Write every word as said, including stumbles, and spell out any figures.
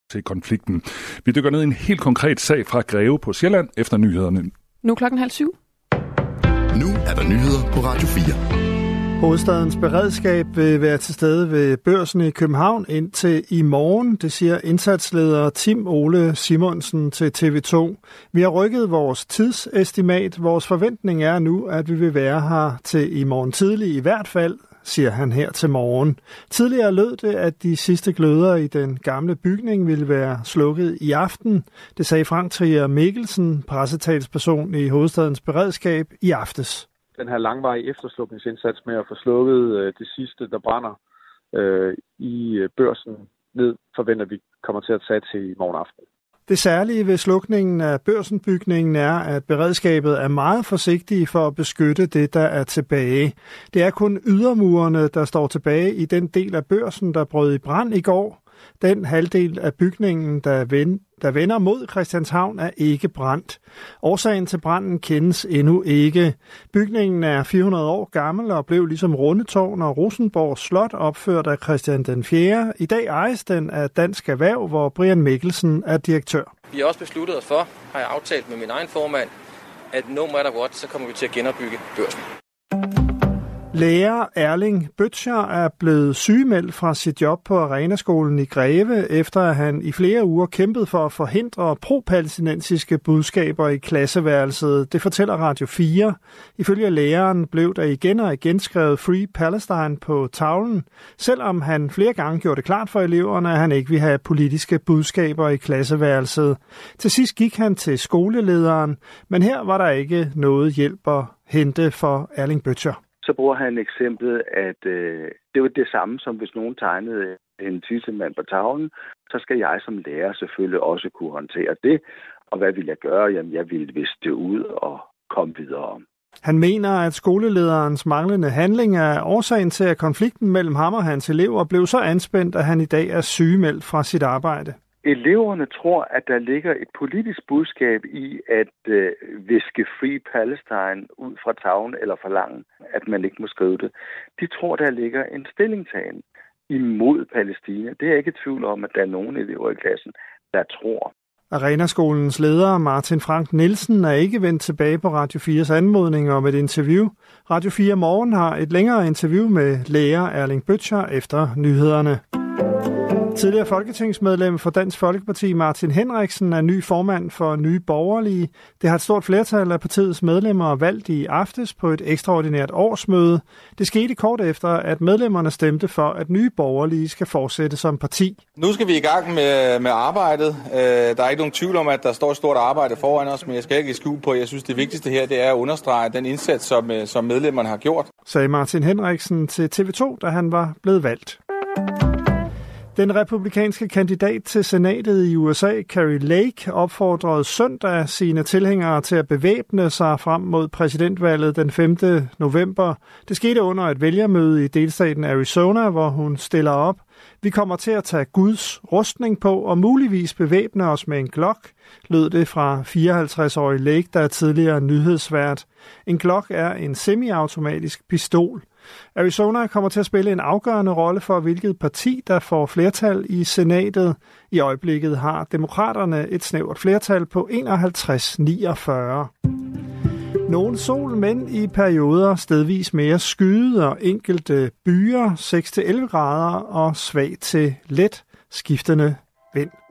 til konflikten. Vi dykker ned i en helt konkret sag fra Greve på Sjælland efter nyhederne. Nu klokken halv syv. Nu er der nyheder på Radio fire. Hovedstadens beredskab vil være til stede ved Børsen i København indtil i morgen, det siger indsatsleder Tim Ole Simonsen til T V to. Vi har rykket vores tidsestimat. Vores forventning er nu, at vi vil være her til i morgen tidlig i hvert fald, siger han her til morgen. Tidligere lød det, at de sidste gløder i den gamle bygning ville være slukket i aften. Det sagde Frank Trier Mikkelsen, pressetalsperson i Hovedstadens beredskab, i aftes. Den her langvarige efterslukningsindsats med at få slukket øh, det sidste, der brænder øh, i øh, Børsen ned, forventer vi kommer til at tage til i morgen aften. Det særlige ved slukningen af Børsenbygningen er, at beredskabet er meget forsigtige for at beskytte det, der er tilbage. Det er kun ydermurene, der står tilbage i den del af Børsen, der brød i brand i går. Den halvdel af bygningen, der, vend, der vender mod Christianshavn, er ikke brændt. Årsagen til branden kendes endnu ikke. Bygningen er fire hundrede år gammel og blev ligesom Rundetårn og Rosenborg Slot opført af Christian den fjerde. I dag ejes den af Dansk Erhverv, hvor Brian Mikkelsen er direktør. Vi har også besluttet os for, har jeg aftalt med min egen formand, at no matter what, så kommer vi til at genopbygge Børsen. Lærer Erling Bøtcher er blevet sygemeldt fra sit job på Arenaskolen i Greve, efter at han i flere uger kæmpede for at forhindre pro-palæstinensiske budskaber i klasseværelset. Det fortæller Radio fire. Ifølge læreren blev der igen og igen skrevet Free Palestine på tavlen, selvom han flere gange gjorde det klart for eleverne, at han ikke ville have politiske budskaber i klasseværelset. Til sidst gik han til skolelederen, men her var der ikke noget hjælp at hente for Erling Bøtcher. Så bruger han eksemplet, at øh, det var det samme, som hvis nogen tegnede en tissemand på tavlen, så skal jeg som lærer selvfølgelig også kunne håndtere det. Og hvad vil jeg gøre? Jamen, jeg vil viske det ud og komme videre. Han mener, at skolelederens manglende handling er årsagen til, at konflikten mellem ham og hans elever blev så anspændt, at han i dag er sygemeldt fra sit arbejde. Eleverne tror, at der ligger et politisk budskab i at øh, viske Free Palestine ud fra tavlen eller forlange, at man ikke må skrive det. De tror, der ligger en stillingtagen imod Palæstina. Det er jeg ikke i tvivl om, at der er nogle elever i klassen, der tror. Arenaskolens leder Martin Frank Nielsen er ikke vendt tilbage på Radio fires anmodning om et interview. Radio fire Morgen har et længere interview med lærer Erling Bøtcher efter nyhederne. Tidligere folketingsmedlem for Dansk Folkeparti Martin Henriksen er ny formand for Nye Borgerlige. Det har et stort flertal af partiets medlemmer valgt i aftes på et ekstraordinært årsmøde. Det skete kort efter, at medlemmerne stemte for, at Nye Borgerlige skal fortsætte som parti. Nu skal vi i gang med, med arbejdet. Der er ikke nogen tvivl om, at der står et stort arbejde foran os, men jeg skal ikke skjule på, jeg synes, det vigtigste her det er at understrege den indsats, som, som medlemmerne har gjort. Sagde Martin Henriksen til T V to, da han var blevet valgt. Den republikanske kandidat til senatet i U S A, Kari Lake, opfordrede søndag sine tilhængere til at bevæbne sig frem mod præsidentvalget den femte november. Det skete under et vælgermøde i delstaten Arizona, hvor hun stiller op. Vi kommer til at tage Guds rustning på og muligvis bevæbne os med en Glock, lød det fra fireoghalvtreds-årige Lake, der er tidligere nyhedsvært. En Glock er en semiautomatisk pistol. Arizona kommer til at spille en afgørende rolle for, hvilket parti, der får flertal i senatet. I øjeblikket har demokraterne et snævert flertal på enoghalvtreds niogfyrre. Nogle sol, men i perioder stedvis mere skyde og enkelte byer, seks til elleve grader og svag til let skiftende vind.